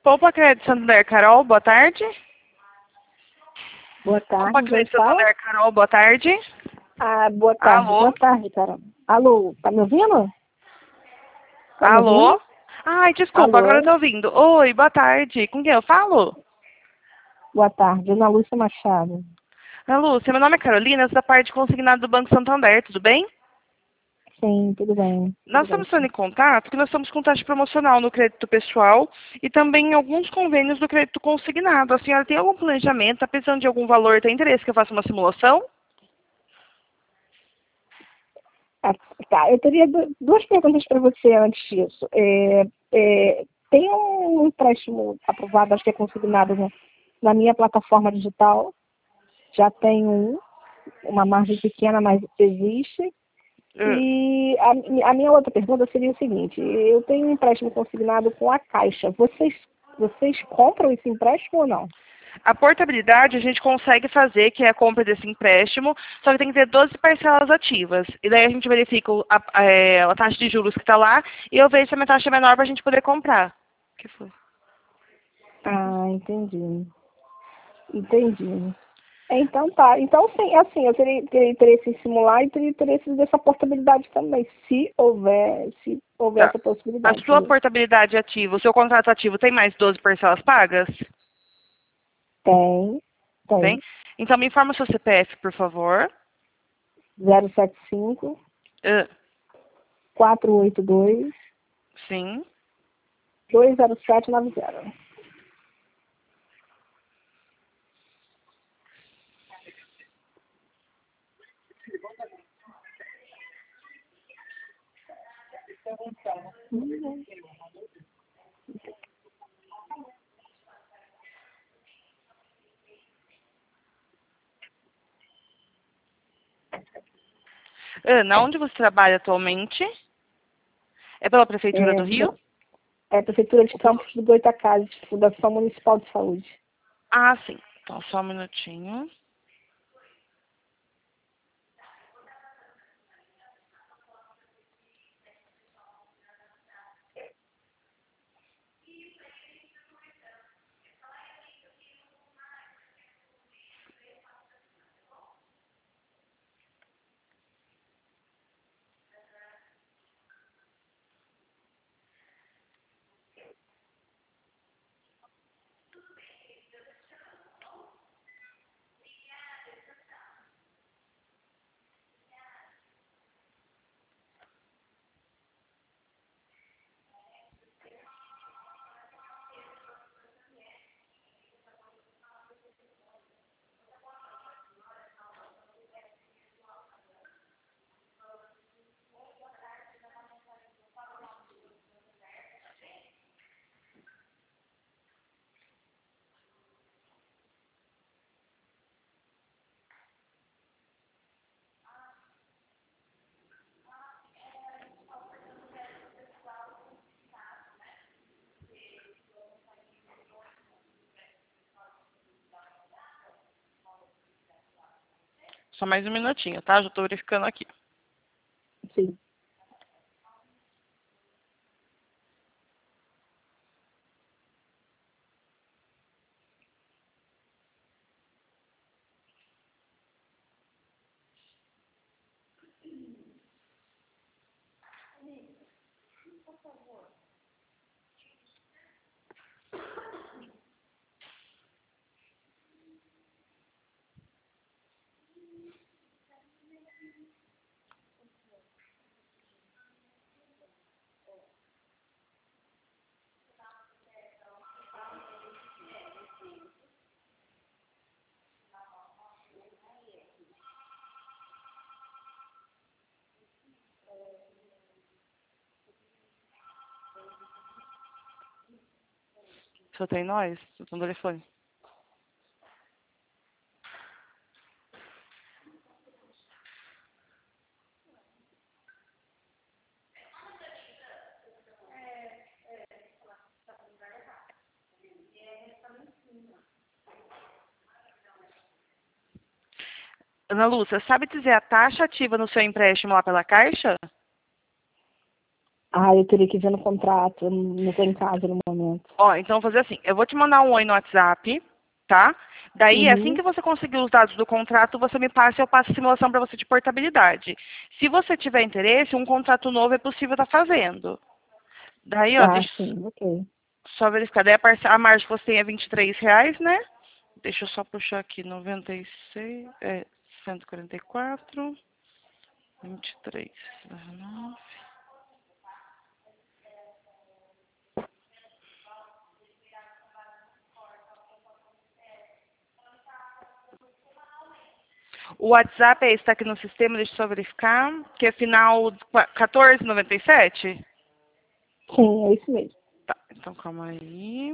Poupa Crédito Santander, Carol, boa tarde. Boa tarde. Poupa Crédito Santander, Carol, boa tarde. Boa tarde. Alô? Boa tarde, Carol. Alô, tá me ouvindo? Tá me Alô? ouvindo? Ai, desculpa, Alô? agora eu tô ouvindo. Oi, boa tarde. Com quem eu falo? Boa tarde, Ana Lúcia Machado. Ana Lúcia, meu nome é Carolina, eu sou da parte consignada do Banco Santander, tudo bem? Sim, tudo bem. Nós Tudo bem, estamos em contato porque nós estamos com taxa promocional no crédito pessoal e também em alguns convênios do crédito consignado. A senhora tem algum planejamento, está precisando de algum valor, tem interesse que eu faça uma simulação? Tá, eu teria duas perguntas para você antes disso. Tem um empréstimo aprovado, acho que é consignado na minha plataforma digital. Já tem uma margem pequena, mas existe. E a minha outra pergunta seria o seguinte: eu tenho um empréstimo consignado com a Caixa. Vocês compram esse empréstimo ou não? A portabilidade a gente consegue fazer, que é a compra desse empréstimo, só que tem que ter 12 parcelas ativas. E daí a gente verifica a taxa de juros que está lá e eu vejo se a minha taxa é menor para a gente poder comprar. O que foi? Ah, entendi. Entendi. Então tá. Então sim, assim, eu teria interesse em simular e teria interesse nessa portabilidade também, se houver Tá. essa A possibilidade. sua portabilidade ativa, o seu contrato ativo tem mais 12 parcelas pagas? Tem, Tem? tem. Então me informa o seu CPF, por favor. 075 Ah, 482 sim. 20790. Ana, onde você trabalha atualmente? É pela Prefeitura do Rio? É a Prefeitura de Campos do Goitacazes, Fundação Municipal de Saúde. Ah, sim. Então, só um minutinho. Só mais um minutinho, tá? Já estou verificando aqui. Sim. Só tem nós? Tô no telefone. Ana Lúcia, sabe dizer a taxa ativa no seu empréstimo lá pela Caixa? Ah, eu teria que ver no contrato, eu não estou em casa no momento. Ó, então vou fazer assim, eu vou te mandar um oi no WhatsApp, tá? Daí, assim Uhum. que você conseguir os dados do contrato, você me passa e eu passo a simulação para você de portabilidade. Se você tiver interesse, um contrato novo é possível estar fazendo. Daí, ó, Ah, deixa eu sim, ok. só verificar. Daí a margem que você tem é R$ 23, né? Deixa eu só puxar aqui, 96, 144, 23, 19. O WhatsApp é esse, está aqui no sistema, deixa eu só verificar, que é final 1497? Sim, é isso mesmo. Tá, então calma aí.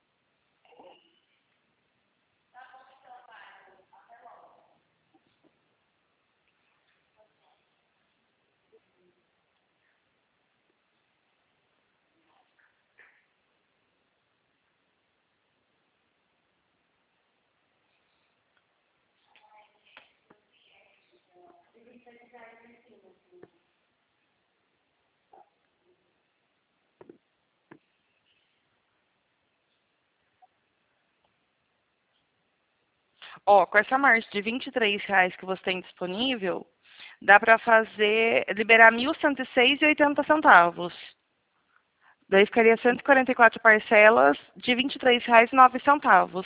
Ó, com essa margem de R$ 23 que você tem disponível, dá para fazer, liberar 1.106,80 centavos. Daí ficaria 144 parcelas de R$ 23,09.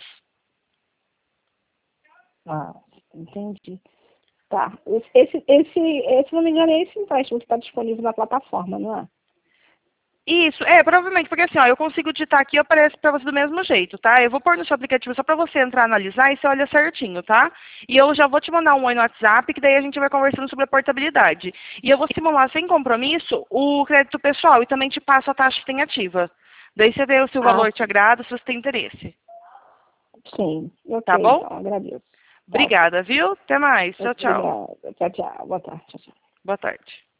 Ah, entendi. Tá. Se não me engano, é esse empréstimo que está disponível na plataforma, não é? Isso, provavelmente, porque assim, ó, eu consigo digitar aqui e aparece pra você do mesmo jeito, tá? Eu vou pôr no seu aplicativo só pra você entrar, analisar e você olha certinho, tá? E eu já vou te mandar um oi no WhatsApp, que daí a gente vai conversando sobre a portabilidade. E eu vou simular sem compromisso o crédito pessoal e também te passo a taxa que tem ativa. Daí você vê se o Ah, valor te agrada, se você tem interesse. sim. Ok, Tá bom? então, agradeço. Tá, ok. Obrigada, viu? Até mais. Tchau, tchau. Obrigada. Tchau, tchau. Boa tarde. Tchau, tchau. Boa tarde.